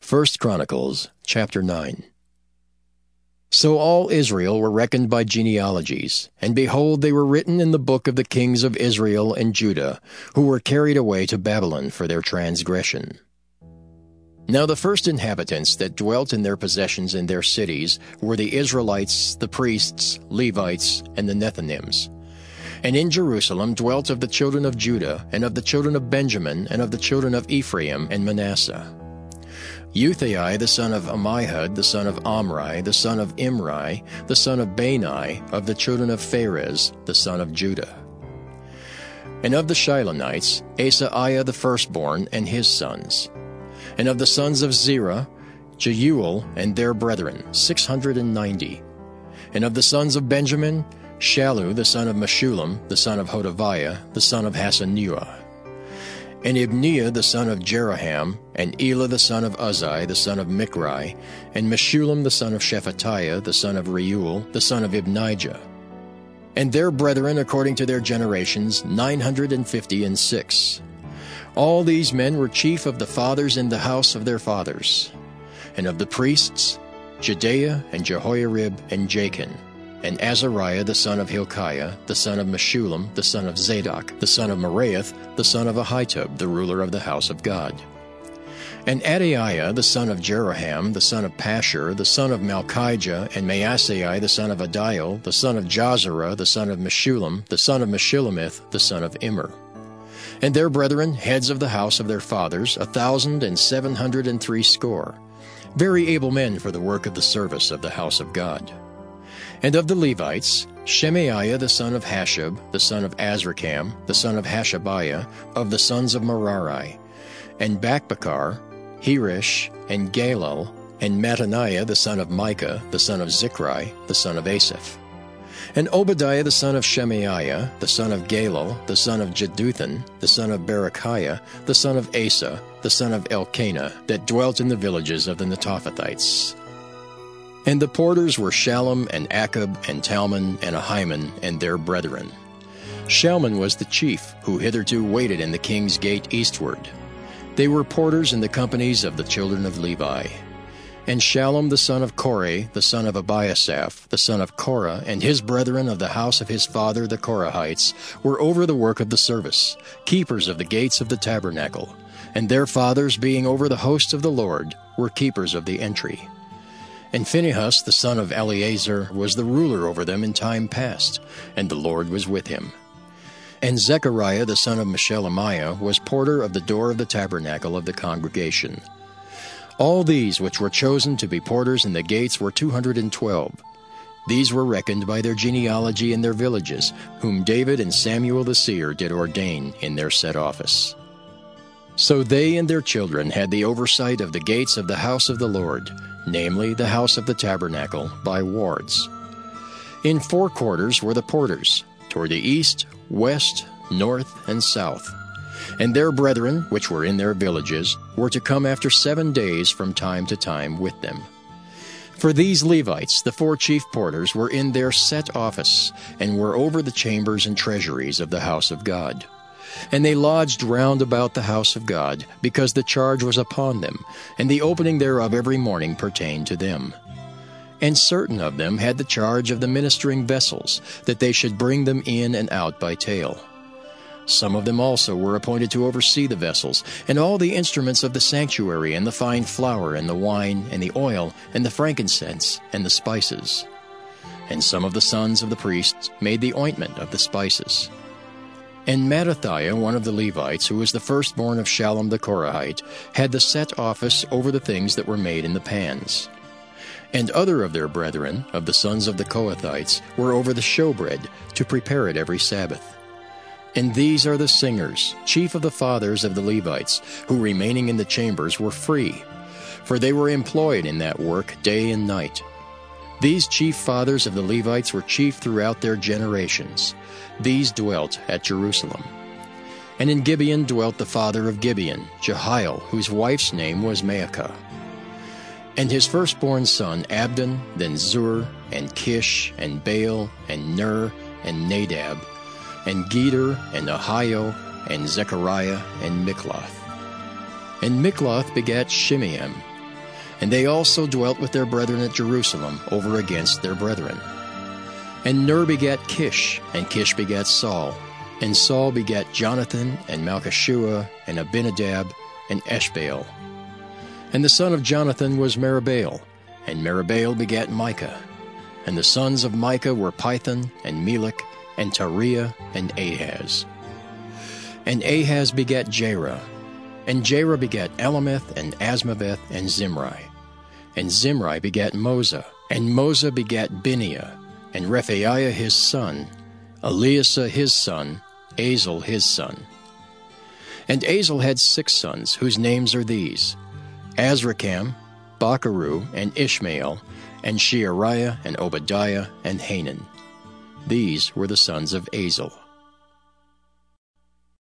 1 Chronicles, chapter 9. So all Israel were reckoned by genealogies, and behold, they were written in the book of the kings of Israel and Judah, who were carried away to Babylon for their transgression. Now the first inhabitants that dwelt in their possessions in their cities were the Israelites, the priests, Levites, and the Nethinims. And in Jerusalem dwelt of the children of Judah, and of the children of Benjamin, and of the children of Ephraim and Manasseh. Uthai the son of Ammihud, the son of Omri, the son of Imri, the son of Bani, of the children of Pharez, the son of Judah. And of the Shilonites, Asaiah the firstborn, and his sons. And of the sons of Zerah, Jeuel and their brethren, 690. And of the sons of Benjamin, Shallu the son of Meshullam, the son of Hodaviah, the son of Hasanuah. And Ibneiah the son of Jeroham, and Elah the son of Uzzi, the son of Michri, and Meshullam the son of Shephatiah, the son of Reuel, the son of Ibnijah. And their brethren according to their generations, 956. All these men were chief of the fathers in the house of their fathers. And of the priests, Jedaiah and Jehoiarib and Jachin, and Azariah the son of Hilkiah, the son of Meshullam, the son of Zadok, the son of Meraioth, the son of Ahitub, the ruler of the house of God. And Adaiah the son of Jeroham, the son of Pashur, the son of Malchijah, and Maasai the son of Adiel, the son of Jozerah, the son of Meshullam, the son of Meshillemith, the son of Immer. And their brethren, heads of the house of their fathers, 1,760, very able men for the work of the service of the house of God. And of the Levites, Shemaiah the son of Hashab, the son of Azrikam, the son of Hashabiah, of the sons of Merari, and Bakbakkar, Hirish, and Galal, and Mattaniah the son of Micah, the son of Zichri, the son of Asaph. And Obadiah the son of Shemaiah, the son of Galal, the son of Jeduthun, the son of Berechiah, the son of Asa, the son of Elkanah, that dwelt in the villages of the Netophathites. And the porters were Shallum, and Akub, and Talmon, and Ahiman, and their brethren. Shalman was the chief, who hitherto waited in the king's gate eastward. They were porters in the companies of the children of Levi. And Shallum the son of Kore, the son of Abiasaph, the son of Korah, and his brethren of the house of his father the Korahites, were over the work of the service, keepers of the gates of the tabernacle, and their fathers, being over the host of the Lord, were keepers of the entry. And Phinehas the son of Eleazar was the ruler over them in time past, and the Lord was with him. And Zechariah the son of Meshelemiah was porter of the door of the tabernacle of the congregation. All these which were chosen to be porters in the gates were 212. These were reckoned by their genealogy in their villages, whom David and Samuel the seer did ordain in their set office. So they and their children had the oversight of the gates of the house of the Lord, namely the house of the tabernacle, by wards. In 4 quarters were the porters, toward the east, west, north, and south. And their brethren, which were in their villages, were to come after 7 days from time to time with them. For these Levites, the 4 chief porters, were in their set office, and were over the chambers and treasuries of the house of God. And they lodged round about the house of God, because the charge was upon them, and the opening thereof every morning pertained to them. And certain of them had the charge of the ministering vessels, that they should bring them in and out by tale. Some of them also were appointed to oversee the vessels, and all the instruments of the sanctuary, and the fine flour, and the wine, and the oil, and the frankincense, and the spices. And some of the sons of the priests made the ointment of the spices. And Mattathiah, one of the Levites, who was the firstborn of Shallum the Korahite, had the set office over the things that were made in the pans. And other of their brethren, of the sons of the Kohathites, were over the showbread, to prepare it every Sabbath. And these are the singers, chief of the fathers of the Levites, who remaining in the chambers were free, for they were employed in that work day and night. These chief fathers of the Levites were chief throughout their generations. These dwelt at Jerusalem. And in Gibeon dwelt the father of Gibeon, Jehiel, whose wife's name was Maacah. And his firstborn son Abdon, then Zur, and Kish, and Baal, and Ner, and Nadab, and Geder, and Ahio, and Zechariah, and Mikloth. And Mikloth begat Shimeam, And they also dwelt with their brethren at Jerusalem over against their brethren. And Ner begat Kish, and Kish begat Saul. And Saul begat Jonathan, and Malchishua, and Abinadab, and Eshbaal. And the son of Jonathan was Meribaal, and Meribaal begat Micah. And the sons of Micah were Pithon, and Melech, and Tariah, and Ahaz. And Ahaz begat Jerah. And Jerah begat Elameth, and Asmaveth, and Zimri. And Zimri begat Moza. And Moza begat Bineah, and Rephaiah his son, Eleasah his son, Azel his son. And Azel had 6 sons, whose names are these: Azrikam, Bacharu, and Ishmael, and Sheariah, and Obadiah, and Hanan. These were the sons of Azel.